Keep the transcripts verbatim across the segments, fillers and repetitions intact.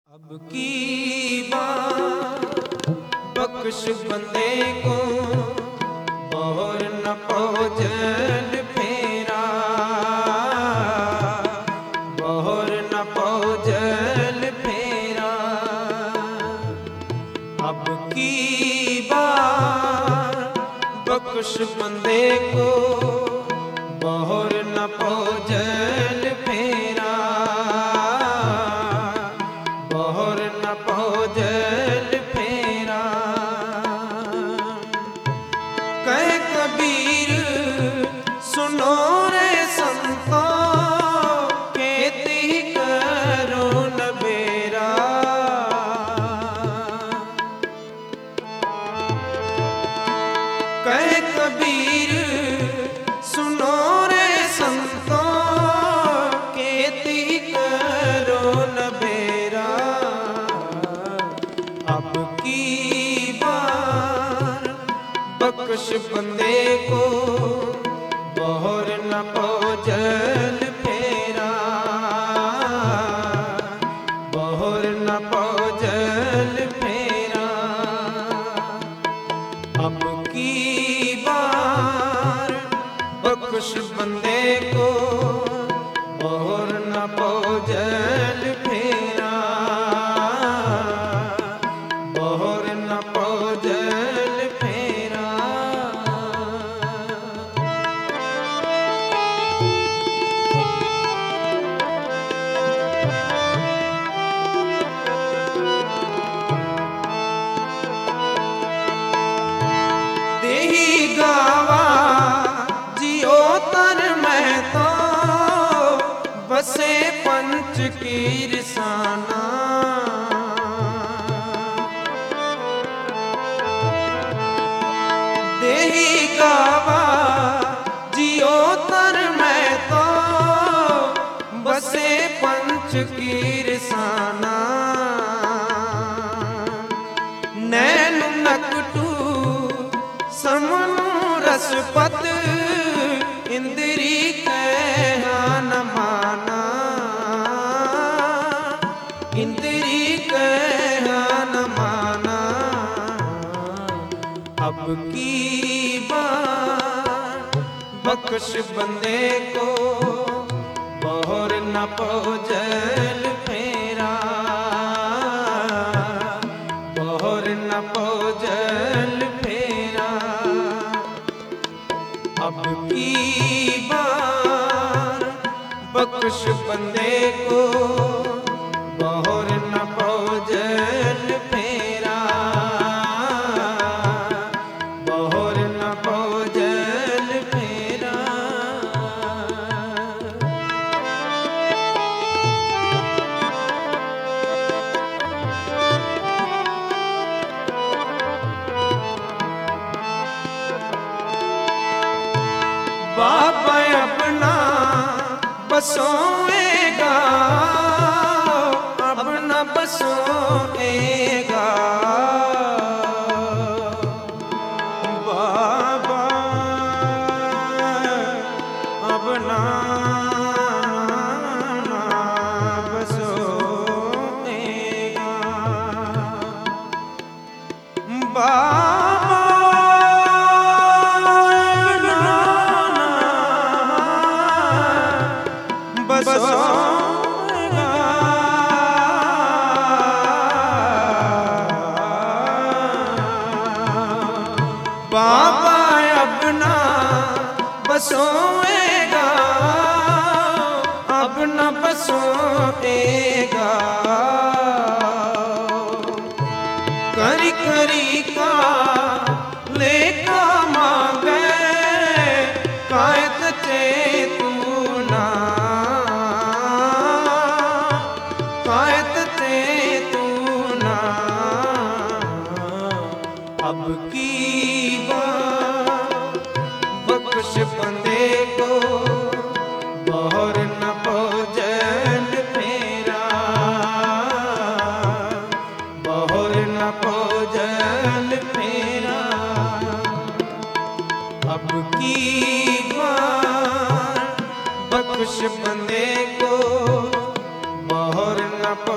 अब की बार बख्श बंदे को और न पौजल फेरा, और न पौजल फेरा। अब की बार बख्श बंदे को और न पौजल फेरा, और न पौजल फेरा। कह कबीर सुनो रे संतो, खेती करो न बेरा। कह कबीर सुनो रे संतो, खेती करो न बेरा। अब की बार बख्श बंदे को और न पौजल फेरा, और न पौजल फेरा। अब की बार बख्श बंदे को और न पौजल फेरा, और न पौजल फेरा। देही गावा जियो तर मैं तो, बसे पंच की रिसाना। देही गावा जियो तर मैं तो, बसे पंच की रिसाना। नैन नकटू समनु रसपत, इंद्री कहा न माना। इंद्री कहा न माना। अब की बार बख्श बंदे को और न पौजल फेरा, और न पौजल फेरा। अब की बार बख्श बंदे को और न पौजल फेरा, और न पौजल फेरा।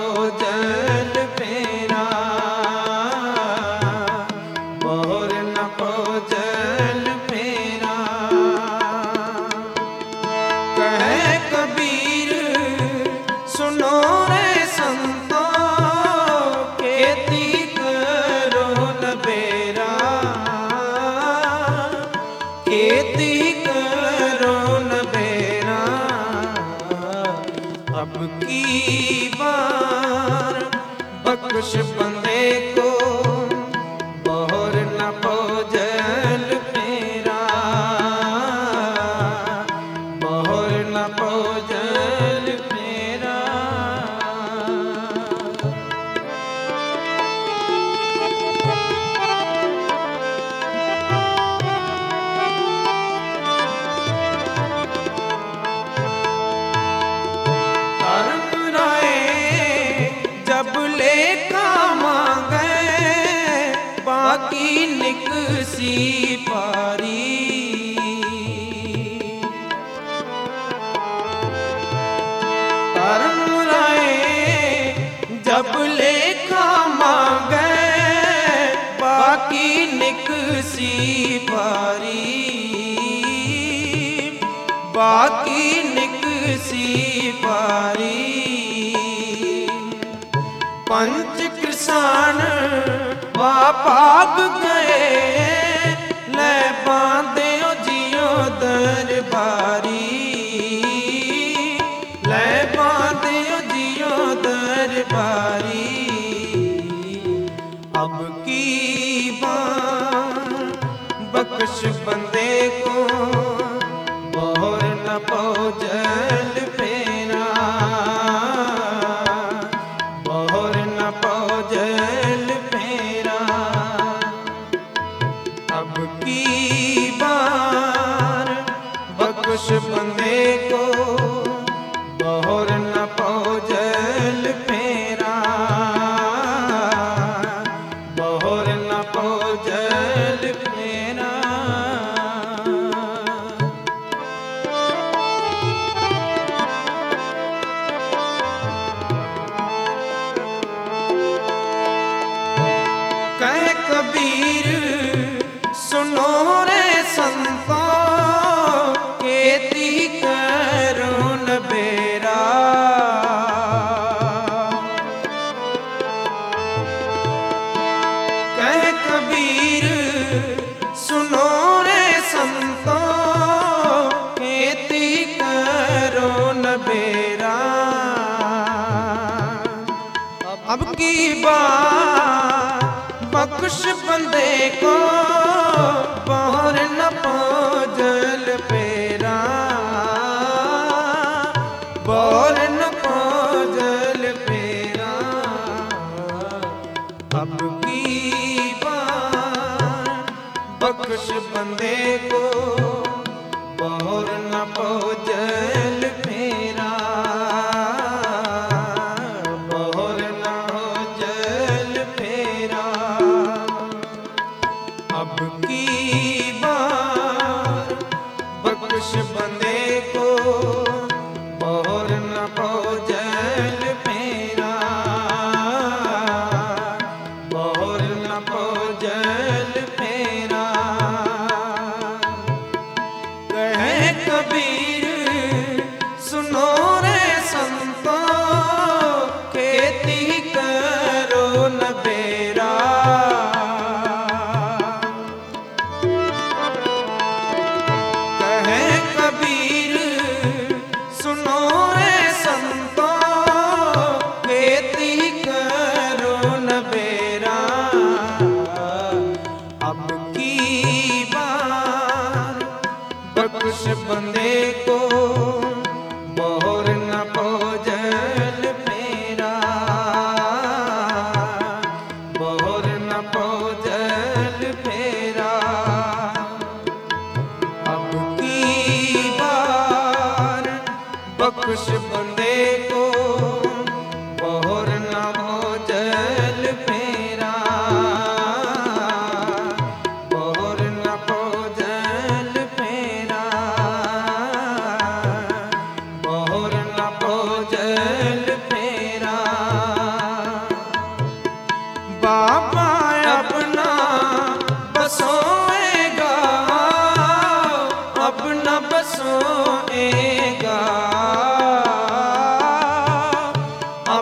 जल फेरा, बहुर न पो जल फेरा। कहे कबीर सुनो रे संतो, खेती करो न बेरा, खेती करो न बेरा। अब की बार बख्श बंदे को, बहुर न पो जल फेरा, बहुर न पो जल फेरा। जब लेखा मांगे बाकी निकसी पारी, धर्म राय जब लेखा मांगे बाकी निकसी पारी, बाकी निकसी पारी। पंच कृष्ण भाग गए, ले बांधे जियो दरबारी, ले बांधे जियो दरबारी। अब की बार बख्श बंदे को, बहुर न पो जल फेरा, बहुर न पो जल फेरा। अब की बार बख्श बंदे को, बहुर न पो जल फेरा, बहुर न पो जल फेरा। कहे कबीर सुनो रे संतो, खेती करो न बेरा, कहे कबीर सुनो रे संतो, खेती करो न बेरा। अब की बार बख्श बंदे को, बहुर न पो जल फेरा, बहुर न पो जल फेरा। अब की बार बख्श बंदे को, बहुर न पो जल फेरा, बहुर न हो जल फेरा। अब की बार बख्श बंदे को, बहुर न पो जल फेरा, बहुर न पो जल फेरा।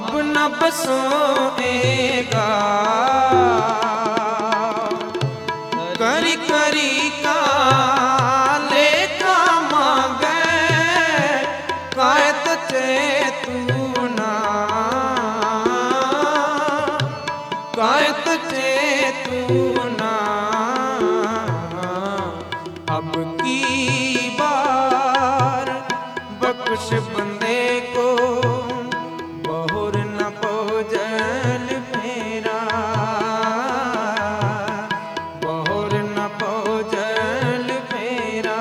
अब न बसोएगा। करी करी का लेखा मांगे कायत चेतुना, कायत चेतुना। अब की बार बख्श बंदे को बहुर न पोजल फेरा, बहुर न पोजल फेरा।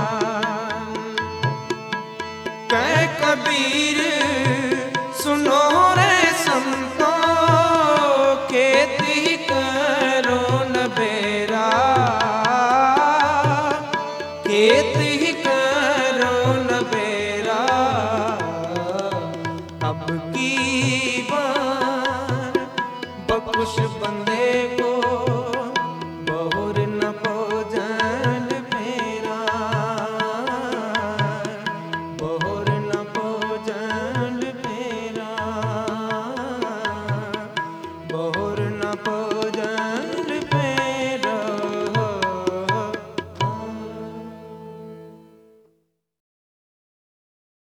कह कबीर सुनो रे संतो, खेती करो न बेरा, खेती करो न बेरा। अब की बार बख्श बंदे को बहुर न पोजल फेरा, बहुर न पोजल फेरा, बहुर न पोजल